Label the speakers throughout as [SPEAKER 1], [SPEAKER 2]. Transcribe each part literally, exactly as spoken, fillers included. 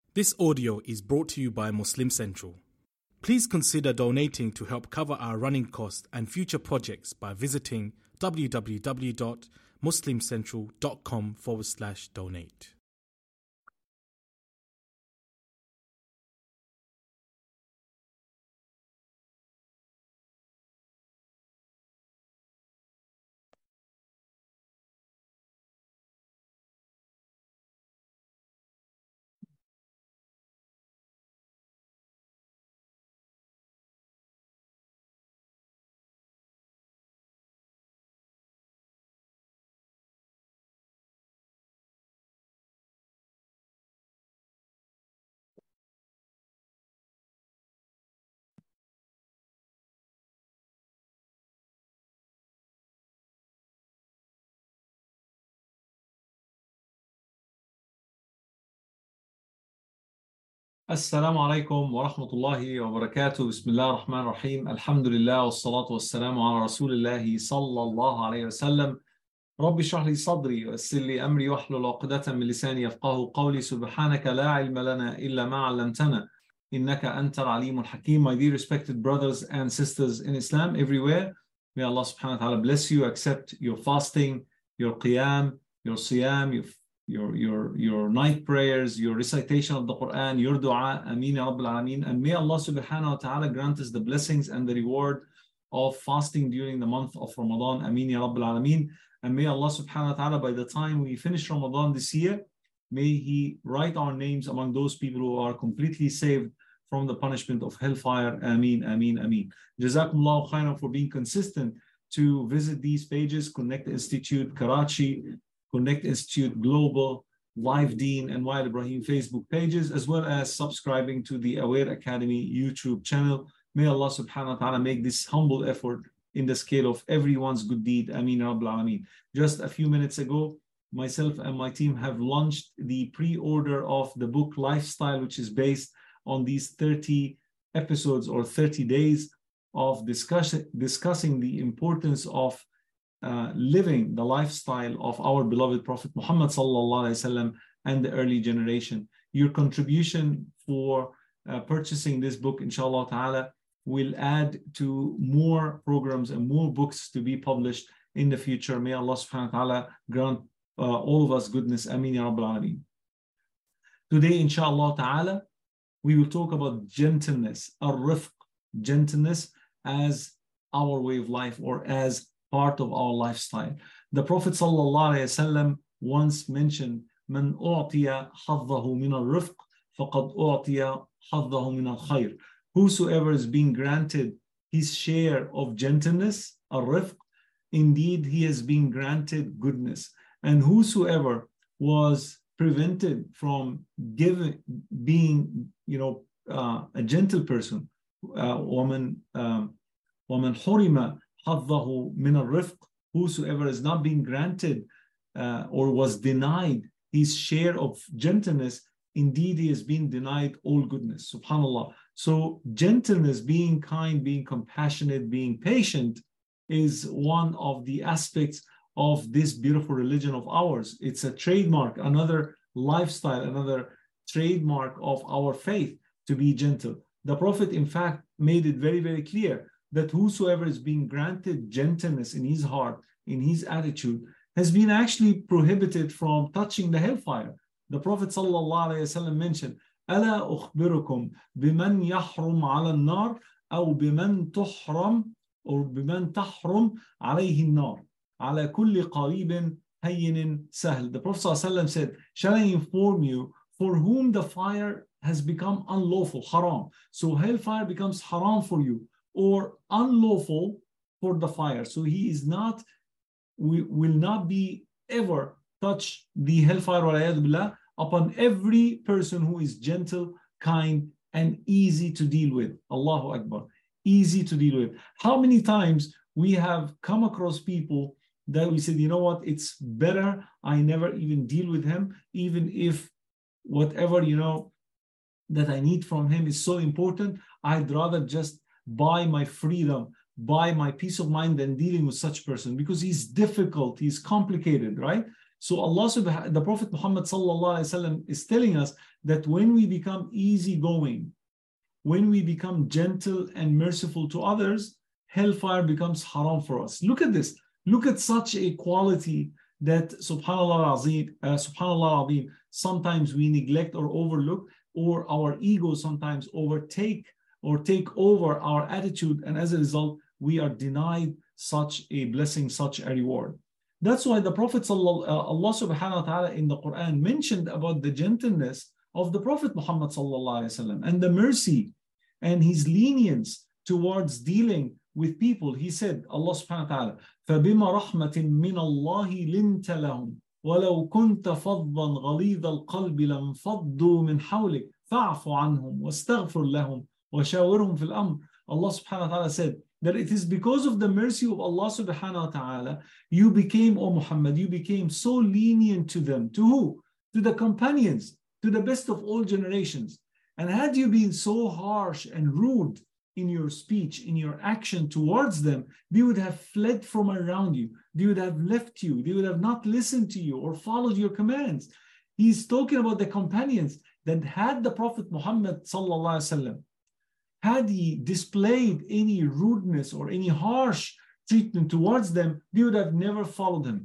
[SPEAKER 1] This audio is brought to you by Muslim Central. Please consider donating to help cover our running costs and future projects by visiting www.muslimcentral.com forward slash donate.
[SPEAKER 2] السلام عليكم ورحمة الله وبركاته. بسم الله الرحمن الرحيم. الحمد لله والصلاة والسلام على رسول الله صلى الله عليه وسلم. رب اشرح لي صدري ويسر لي أمري واحلل عقدة من لساني يفقهوا قولي. سبحانك لا علم لنا إلا ما علمتنا إنك أنت العليم الحكيم. My dear respected brothers and sisters in Islam everywhere, may Allah subhanahu wa ta'ala bless you, accept your fasting, your qiyam, your siyam, your Your, your, your night prayers, your recitation of the Quran, your dua, Ameen Ya Rabbil Alameen. And may Allah subhanahu wa ta'ala grant us the blessings and the reward of fasting during the month of Ramadan, Ameen Ya Rabbil Alameen. And may Allah subhanahu wa ta'ala, by the time we finish Ramadan this year, may He write our names among those people who are completely saved from the punishment of hellfire, Ameen, Ameen, Ameen. Jazakumullahu khairan for being consistent to visit these pages, Connect Institute Karachi, Connect Institute Global, Live Deen, and Wael Ibrahim Facebook pages, as well as subscribing to the Aware Academy YouTube channel. May Allah subhanahu wa ta'ala make this humble effort in the scale of everyone's good deed. Ameen Rabbil Alameen. Just a few minutes ago, myself and my team have launched the pre-order of the book Lifestyle, which is based on these thirty episodes or thirty days of discussion, discussing the importance of Uh, living the lifestyle of our beloved Prophet Muhammad sallallahu alaihi wasallam and the early generation. Your contribution for uh, purchasing this book, inshallah ta'ala, will add to more programs and more books to be published in the future. May Allah subhanahu wa ta'ala grant uh, all of us goodness. Ameen Ya Rabbil Alameen. Today, inshallah ta'ala, we will talk about gentleness, ar-rifq, gentleness as our way of life or as part of our lifestyle. The Prophet sallallahu alaihi wasallam once mentioned, "Man u'tiya haddahu min al-rifq, faqad u'tiya haddahu min al-khayr." Whosoever is being granted his share of gentleness, al-rifq, indeed he has been granted goodness. And whosoever was prevented from giving, being, you know, uh, a gentle person, وَمَنْ وَمَنْ حُرِمَ حظه من الرفق, whosoever is not being granted uh, or was denied his share of gentleness, indeed he has been denied all goodness. Subhanallah. So gentleness, being kind, being compassionate, being patient is one of the aspects of this beautiful religion of ours. It's a trademark, another lifestyle, another trademark of our faith, to be gentle. The Prophet in fact made it very, very clear that whosoever is being granted gentleness in his heart, in his attitude, has been actually prohibited from touching the hellfire. The Prophet sallallahu alaihi wasallam mentioned, "Ala ukhbirukum biman yahrum ala an-nar, aw biman tuhram, or biman tahrum alayhi an-nar, ala kulli qaribin hayyin sahl." The Prophet sallallahu alaihi wasallam said, "Shall I inform you for whom the fire has become unlawful, haram? So hellfire becomes haram for you, or unlawful for the fire. So he is not, we will not be ever touch the hellfire billah, upon every person who is gentle, kind, and easy to deal with." Allahu Akbar. Easy to deal with. How many times we have come across people that we said, you know what, it's better I never even deal with him, even if whatever, you know, that I need from him is so important, I'd rather just buy my freedom, buy my peace of mind than dealing with such person, because he's difficult, he's complicated, right? So Allah subhanahu, the Prophet Muhammad sallallahu alaihi wasallam is telling us that when we become easygoing, when we become gentle and merciful to others, hellfire becomes haram for us. Look at this. Look at such a quality that subhanallah azim, uh, subhanallah azim, sometimes we neglect or overlook, or our ego sometimes overtake or take over our attitude, and as a result, we are denied such a blessing, such a reward. That's why the Prophet sallallahu, uh, Allah subhanahu wa ta'ala in the Quran mentioned about the gentleness of the Prophet Muhammad sallallahu alaihi wasallam and the mercy and his lenience towards dealing with people. He said, Allah subhanahu wa ta'ala, فَبِمَا رَحْمَةٍ مِّنَ اللَّهِ لِنْتَ لَهُمْ وَلَوْ كُنْتَ فَضًّا غَلِيظَ الْقَلْبِ لَانْفَضُّوا مِنْ حَوْلِكَ فَاعْفُ عَنْهُمْ وَاسْتَغْفِرْ لَهُمْ وَشَاوِرْهُمْ فِي الْأَمْرِ. Allah subhanahu wa ta'ala said that it is because of the mercy of Allah subhanahu wa ta'ala, you became, O Muhammad, you became so lenient to them. To who? To the companions, to the best of all generations. And had you been so harsh and rude in your speech, in your action towards them, they would have fled from around you. They would have left you. They would have not listened to you or followed your commands. He's talking about the companions that had the Prophet Muhammad sallallahu alaihi wasallam, had he displayed any rudeness or any harsh treatment towards them, they would have never followed him.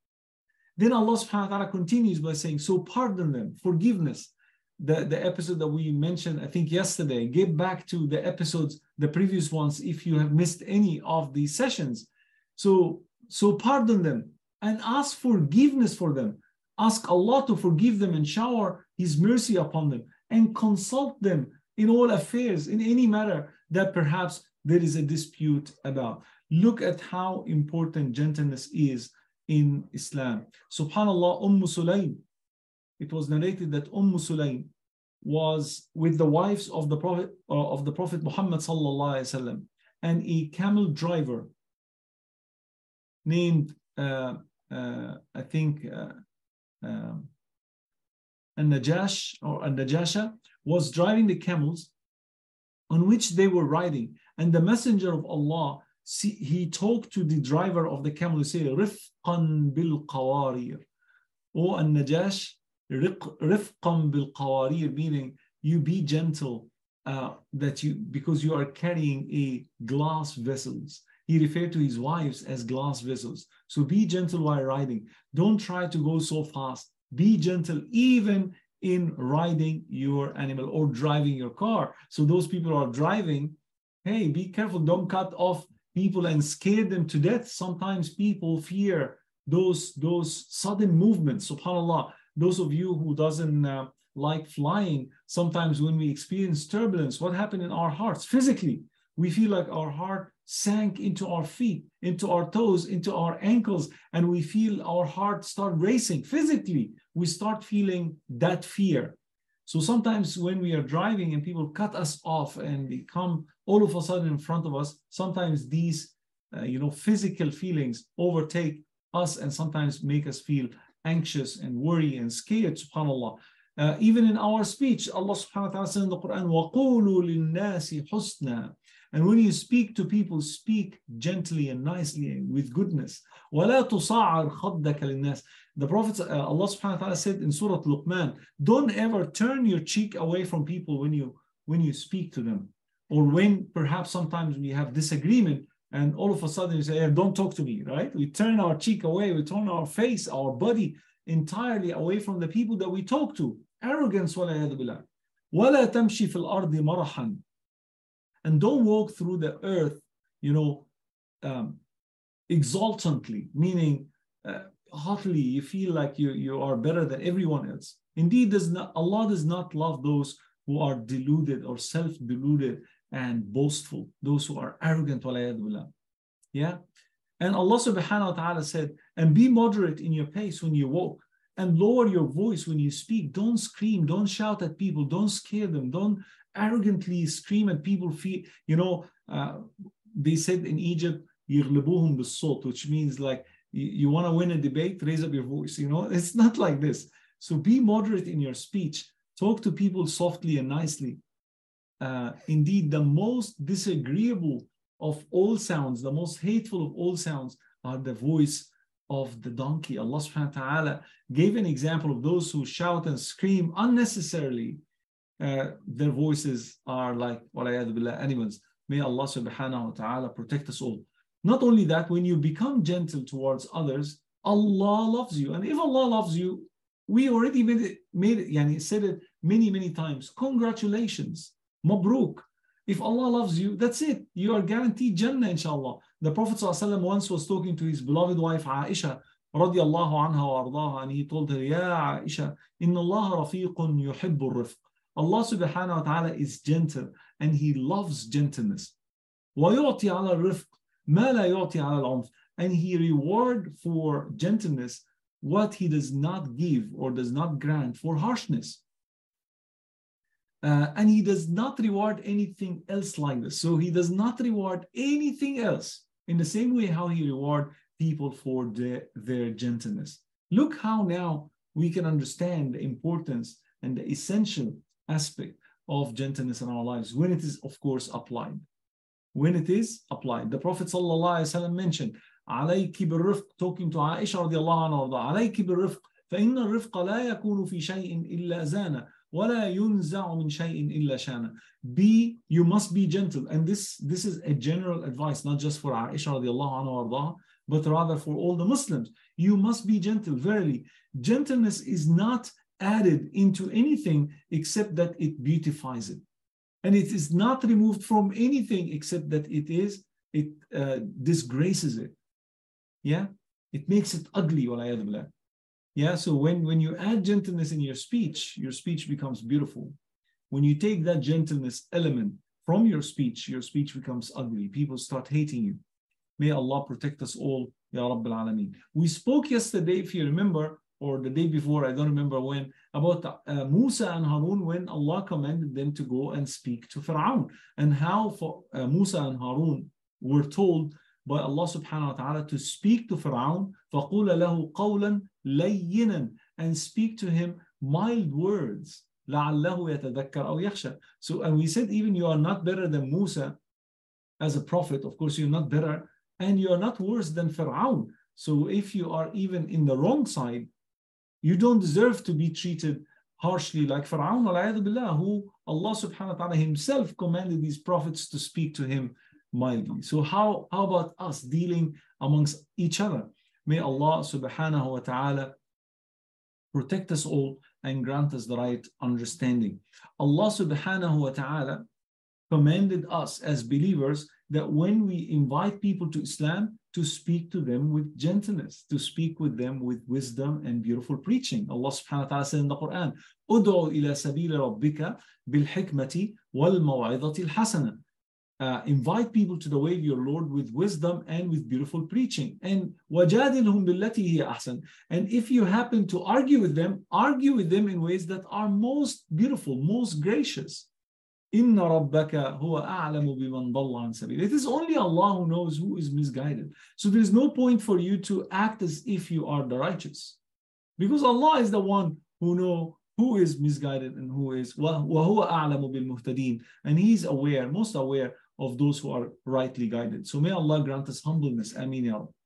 [SPEAKER 2] Then Allah subhanahu wa ta'ala continues by saying, so pardon them, forgiveness. The, the episode that we mentioned, I think yesterday, get back to the episodes, the previous ones, if you have missed any of these sessions. So, so pardon them and ask forgiveness for them. Ask Allah to forgive them and shower His mercy upon them, and consult them in all affairs, in any matter that perhaps there is a dispute about. Look at how important gentleness is in Islam. Subhanallah, Umm Sulaym, it was narrated that Umm Sulaym was with the wives of the Prophet uh, of the Prophet Muhammad sallallahu alaihi wasallam, and a camel driver named uh, uh, I think uh, uh, An-Najash or An-Najasha was driving the camels on which they were riding, and the Messenger of Allah, see, he talked to the driver of the camel, he said, "Rifqan bil qawarir," O An-Najash, Rifqan bil qawarir, meaning you be gentle, uh, that you because you are carrying a glass vessels. He referred to his wives as glass vessels. So be gentle while riding. Don't try to go so fast. Be gentle even in riding your animal or driving your car. So those people who are driving, hey, be careful. Don't cut off people and scare them to death. Sometimes people fear those, those sudden movements. SubhanAllah, those of you who doesn't uh, like flying, sometimes when we experience turbulence, what happened in our hearts? Physically, we feel like our heart sank into our feet, into our toes, into our ankles, and we feel our heart start racing. Physically, we start feeling that fear. So sometimes when we are driving and people cut us off and they come all of a sudden in front of us, sometimes these uh, you know, physical feelings overtake us and sometimes make us feel anxious and worry and scared, subhanAllah. Uh, even in our speech, Allah subhanahu wa ta'ala says in the Quran, وَقُولُوا لِلنَّاسِ حُسْنًا. And when you speak to people, speak gently and nicely and with goodness. وَلَا تُصَعَّرْ خَدَّكَ لِلنَّاسِ. The Prophet, uh, Allah subhanahu wa ta'ala said in Surah Luqman, don't ever turn your cheek away from people when you, when you speak to them. Or when perhaps sometimes we have disagreement and all of a sudden you say, hey, don't talk to me, right? We turn our cheek away, we turn our face, our body entirely away from the people that we talk to. Arrogance, وَلَا يَدْ وَلَا تَمْشِي فِي الْأَرْضِ مَرَحًا. And don't walk through the earth, you know, um, exultantly, meaning uh, hotly, you feel like you, you are better than everyone else. Indeed, does not, Allah does not love those who are deluded or self-deluded and boastful, those who are arrogant. Yeah. And Allah subhanahu wa ta'ala said, and be moderate in your pace when you walk, and lower your voice when you speak. Don't scream, don't shout at people, don't scare them, don't arrogantly scream at people. Feel, you know, uh, they said in Egypt, يغلبوهم بالصوت, which means like you, you want to win a debate, raise up your voice. You know, it's not like this. So be moderate in your speech. Talk to people softly and nicely. Uh, indeed, the most disagreeable of all sounds, the most hateful of all sounds are the voice of the donkey. Allah subhanahu wa ta'ala gave an example of those who shout and scream unnecessarily. Uh, their voices are like walayadu billah, animals. May Allah subhanahu wa ta'ala protect us all. Not only that, when you become gentle towards others, Allah loves you. And if Allah loves you, we already made it, made it, yani said it many, many times. Congratulations. Mabruk. If Allah loves you, that's it. You are guaranteed Jannah, inshallah. The Prophet ﷺ once was talking to his beloved wife, Aisha, radiallahu anha wa ardaha, and he told her, Ya Aisha, inna Allah rafiqun yuhibbu rifq. Allah subhanahu wa ta'ala is gentle, and He loves gentleness. وَيُعْطِي عَلَى الرِّفْقِ مَا لَا يُعْطِي عَلَى الْعُنْفِ. And He reward for gentleness what He does not give or does not grant for harshness. Uh, and He does not reward anything else like this. So He does not reward anything else in the same way how He rewards people for the, their gentleness. Look how now we can understand the importance and the essential aspect of gentleness in our lives when it is, of course, applied. When it is applied. The Prophet ﷺ mentioned, عليك بالرفق, talking to Aisha radiallahu anha, عليك بالرفق فإن الرفق لا يكون في شيء إلا زانه ولا ينزع من شيء إلا شانه. Be, you must be gentle. And this, this is a general advice, not just for Aisha radiallahu anha, but rather for all the Muslims. You must be gentle. Verily, gentleness is not added into anything except that it beautifies it. And it is not removed from anything except that it is, it uh, disgraces it. Yeah? It makes it ugly, walayadu billah. Yeah, so when, when you add gentleness in your speech, your speech becomes beautiful. When you take that gentleness element from your speech, your speech becomes ugly. People start hating you. May Allah protect us all, Ya Rabbil Alameen. We spoke yesterday, if you remember, or the day before, I don't remember when, about uh, Musa and Harun when Allah commanded them to go and speak to Fir'aun, and how for, uh, Musa and Harun were told by Allah subhanahu wa ta'ala to speak to Fir'aun, فَقُولَ لَهُ قَوْلًا لَيِّنًا, and speak to him mild words, لَعَلَّهُ يَتَذَكَّرْ أَوْ يَخْشَى. So, and we said even you are not better than Musa as a prophet, of course you're not better, and you are not worse than Fir'aun. So if you are even in the wrong side, you don't deserve to be treated harshly like Fir'aun, who Allah subhanahu wa ta'ala himself commanded these prophets to speak to him mildly. So how, how about us dealing amongst each other? May Allah subhanahu wa ta'ala protect us all and grant us the right understanding. Allah subhanahu wa ta'ala commanded us as believers that when we invite people to Islam, to speak to them with gentleness, to speak with them with wisdom and beautiful preaching. Allah subhanahu wa ta'ala said in the Quran, "Ud'u ila sabili rabbika bil hikmati wal maw'izati al hasana." Uh, invite people to the way of your Lord with wisdom and with beautiful preaching. And وَجَادِلْهُمْ بِالَّتِي هِيَ أَحْسَنُ. And if you happen to argue with them, argue with them in ways that are most beautiful, most gracious. إِنَّ رَبَّكَ هُوَ أَعْلَمُ بِمَنْ ضَلَّ عَنْ سَبِيلِهِ. It is only Allah who knows who is misguided. So there is no point for you to act as if you are the righteous, because Allah is the one who knows who is misguided and who is وَهُوَ أَعْلَمُ بِالْمُهْتَدِينَ. And He is aware, most aware of those who are rightly guided. So may Allah grant us humbleness. Ameen ya Rabbi.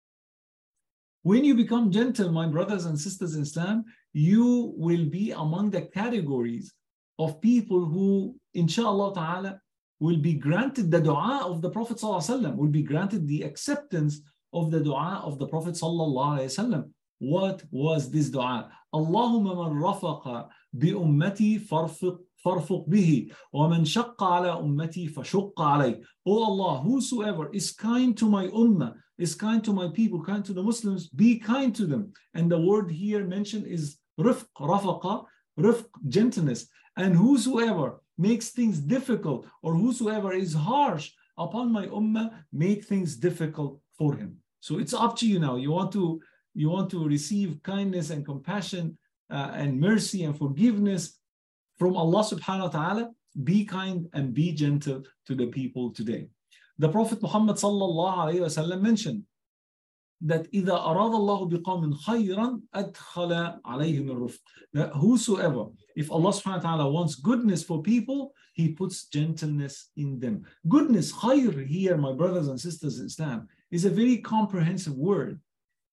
[SPEAKER 2] When you become gentle, my brothers and sisters in Islam, you will be among the categories of people who, inshallah ta'ala, will be granted the dua of the Prophet sallallahu alaihi wasallam, will be granted the acceptance of the dua of the Prophet sallallahu alaihi wasallam. What was this dua? Allahumma man rafaqa bi ummati farfiq farfuq bihi wa man shaqqa ala ummati fashaqqa alayh. Oh Allah, whosoever is kind to my ummah, is kind to my people, kind to the Muslims, be kind to them. And the word here mentioned is rifq, rafaqa, rifq, gentleness. And whosoever makes things difficult, or whosoever is harsh upon my ummah, make things difficult for him. So it's up to you now. You want to you want to receive kindness and compassion uh, and mercy and forgiveness from Allah subhanahu wa ta'ala. Be kind and be gentle to the people today. The Prophet Muhammad sallallahu alayhi wa sallam mentioned that إِذَا أَرَادَ اللَّهُ بِقَوْمٍ خَيْرًا أَدْخَلَ عَلَيْهِمِ الرُّفْقَ. That whosoever, if Allah subhanahu wa ta'ala wants goodness for people, He puts gentleness in them. Goodness, khayr here, my brothers and sisters in Islam, is a very comprehensive word.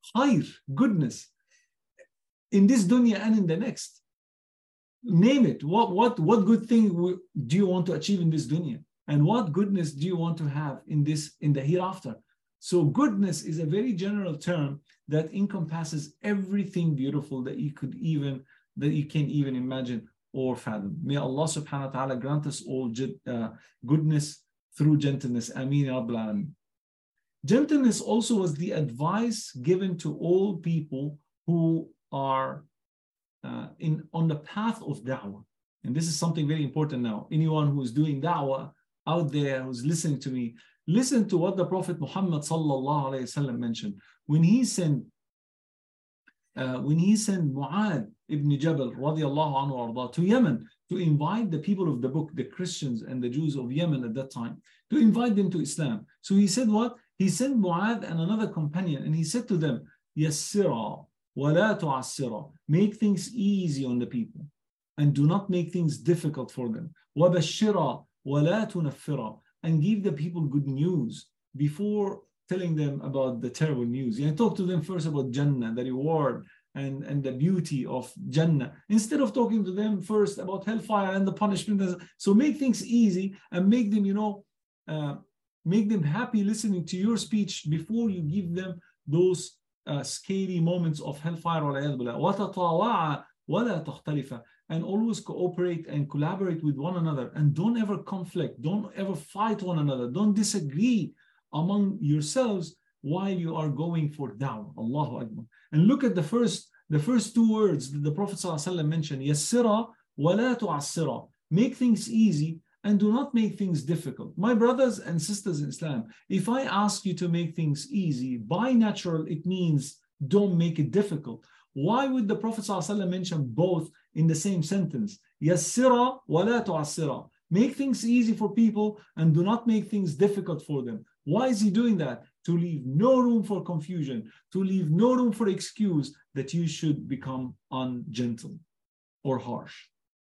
[SPEAKER 2] Khair, goodness, in this dunya and in the next. Name it. What, what, what good thing do you want to achieve in this dunya? And what goodness do you want to have in this, in the hereafter? So goodness is a very general term that encompasses everything beautiful that you could even, that you can even imagine or fathom. May Allah subhanahu wa ta'ala grant us all uh, goodness through gentleness. Ameen ya Rabbil Alameen. Gentleness also was the advice given to all people who are uh, in on the path of da'wah. And this is something very important now. Anyone who is doing da'wah out there, who's listening to me, listen to what the Prophet Muhammad sallallahu alayhi wasallam mentioned. When he sent uh, when he sent Mu'adh ibn Jabal radiallahu anhu arda, to Yemen to invite the people of the book, the Christians and the Jews of Yemen at that time, to invite them to Islam. So he said what? He sent Mu'adh and another companion, and he said to them, Yassira wa la tu'assira. Make things easy on the people and do not make things difficult for them. Wa bashira wa la tunaffira. And give the people good news before telling them about the terrible news. You know, talk to them first about Jannah, the reward and, and the beauty of Jannah, instead of talking to them first about hellfire and the punishment. So make things easy and make them, you know, uh, make them happy listening to your speech before you give them those uh, scary moments of hellfire. And always cooperate and collaborate with one another, and don't ever conflict, don't ever fight one another, don't disagree among yourselves while you are going for da'wah. Allahu Akbar. And look at the first the first two words that the Prophet ﷺ mentioned, yassira wa la tu'assira. Make things easy and do not make things difficult. My brothers and sisters in Islam, if I ask you to make things easy, by natural it means don't make it difficult. Why would the Prophet ﷺ mention both in the same sentence? Yassira wa la tu'assira. Make things easy for people and do not make things difficult for them. Why is he doing that? To leave no room for confusion, to leave no room for excuse that you should become ungentle or harsh.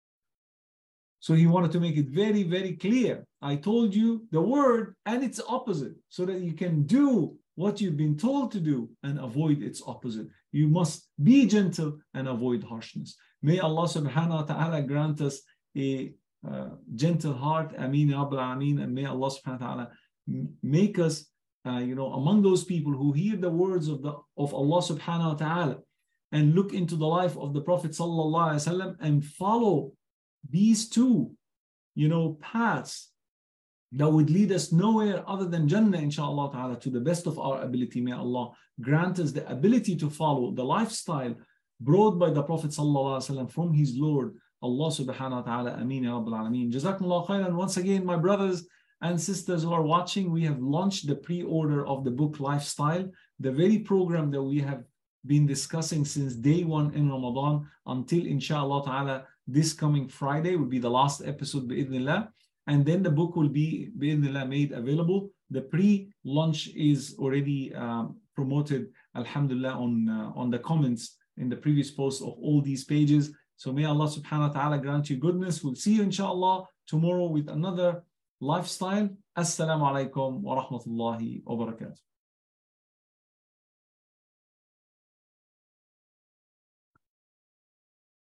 [SPEAKER 2] So he wanted to make it very, very clear. I told you the word and its opposite so that you can do what you've been told to do and avoid its opposite. You must be gentle and avoid harshness. May Allah subhanahu wa ta'ala grant us a uh, gentle heart. Ameen ya Rabbil Alameen. And may Allah subhanahu wa ta'ala make us, uh, you know, among those people who hear the words of the of Allah subhanahu wa ta'ala and look into the life of the Prophet sallallahu alaihi wasallam and follow these two, you know, paths that would lead us nowhere other than Jannah, inshallah ta'ala, to the best of our ability. May Allah grant us the ability to follow the lifestyle brought by the Prophet sallallahu alaihi wasallam from his Lord, Allah subhanahu wa ta'ala. Ameen ya Rabbil Alameen. Jazakumullah khairan. Once again, my brothers and sisters who are watching, we have launched the pre-order of the book Lifestyle, the very program that we have been discussing since day one in Ramadan until, inshallah ta'ala, this coming Friday will be the last episode, bi'idhnillah. And then the book will be, bi'idhnillah, made available. The pre-launch is already um, promoted, alhamdulillah, on, uh, on the comments in the previous posts of all these pages. So may Allah subhanahu wa ta'ala grant you goodness. We'll see you, inshallah, tomorrow with another lifestyle. Assalamu alaikum wa rahmatullahi wa barakatuh.